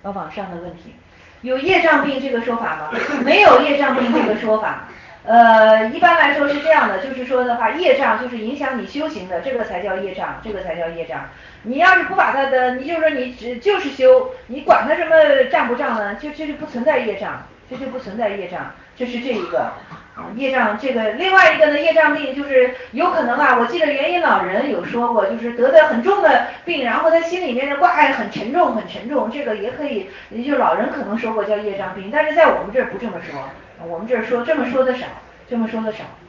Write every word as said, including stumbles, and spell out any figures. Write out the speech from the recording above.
呃网上的问题。有业障病这个说法吗？没有业障病这个说法。呃，一般来说是这样的，就是说的话，业障就是影响你修行的，这个才叫业障，这个才叫业障。你要是不把它的，你就说你只就是修，你管它什么障不障呢？就这就不存在业障，这就不存在业障，这是这一个。啊，业障这个，另外一个呢，业障病就是有可能啊，我记得元音老人有说过，就是得的很重的病，然后他心里面的挂碍很沉重，很沉重，这个也可以，也就老人可能说过叫业障病，但是在我们这儿不这么说，我们这儿说这么说的少，这么说的少。